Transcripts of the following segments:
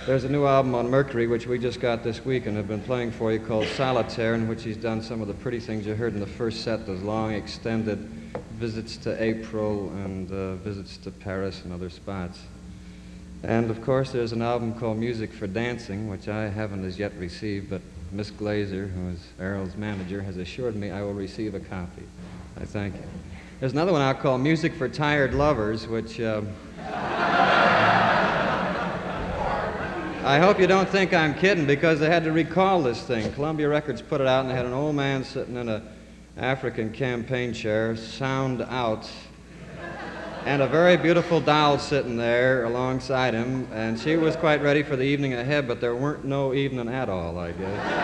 There's a new album on Mercury, which we just got this week and have been playing for you, called Solitaire, in which he's done some of the pretty things you heard in the first set, those long, extended visits to April and visits to Paris and other spots. And, of course, there's an album called Music for Dancing, which I haven't as yet received, but Miss Glazer, who is Errol's manager, has assured me I will receive a copy. I thank you. There's another one out called Music for Tired Lovers, which... I hope you don't think I'm kidding, because they had to recall this thing. Columbia Records put it out, and they had an old man sitting in an African campaign chair, sound out, and a very beautiful doll sitting there alongside him, and she was quite ready for the evening ahead, but there weren't no evening at all, I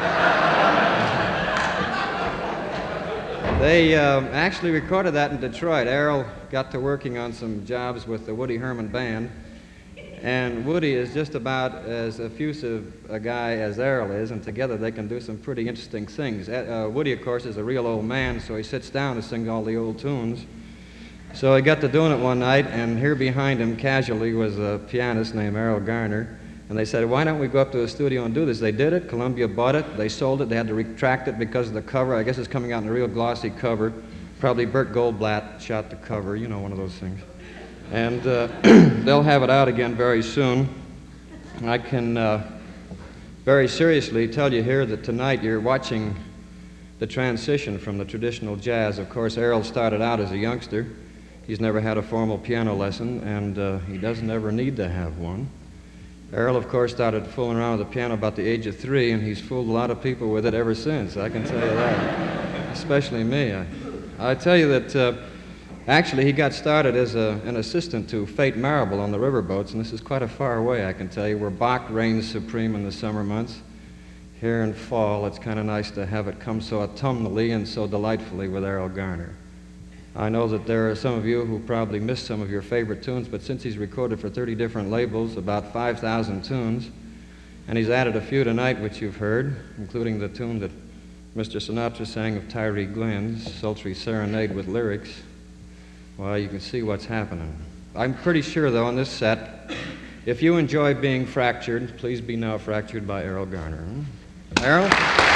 guess. They actually recorded that in Detroit. Errol got to working on some jobs with the Woody Herman Band, and Woody is just about as effusive a guy as Errol is, and together they can do some pretty interesting things. Woody, of course, is a real old man, so he sits down to sing all the old tunes. So he got to doing it one night, and here behind him, casually, was a pianist named Errol Garner. And they said, why don't we go up to the studio and do this? They did it. Columbia bought it. They sold it. They had to retract it because of the cover. I guess it's coming out in a real glossy cover. Probably Burt Goldblatt shot the cover, you know, one of those things. And they'll have it out again very soon. I can very seriously tell you here that tonight you're watching the transition from the traditional jazz. Of course, Errol started out as a youngster. He's never had a formal piano lesson, and he doesn't ever need to have one. Errol, of course, started fooling around with the piano about the age of 3, and he's fooled a lot of people with it ever since, I can tell you that, especially me. I tell you that actually he got started as an assistant to Fate Marable on the riverboats, and this is quite a far away, I can tell you, where Bach reigns supreme in the summer months. Here in fall, it's kind of nice to have it come so autumnally and so delightfully with Errol Garner. I know that there are some of you who probably missed some of your favorite tunes, but since he's recorded for 30 different labels, about 5,000 tunes, and he's added a few tonight which you've heard, including the tune that Mr. Sinatra sang of Tyree Glenn's Sultry Serenade with lyrics, well, you can see what's happening. I'm pretty sure, though, on this set, if you enjoy being fractured, please be now fractured by Errol Garner. Errol?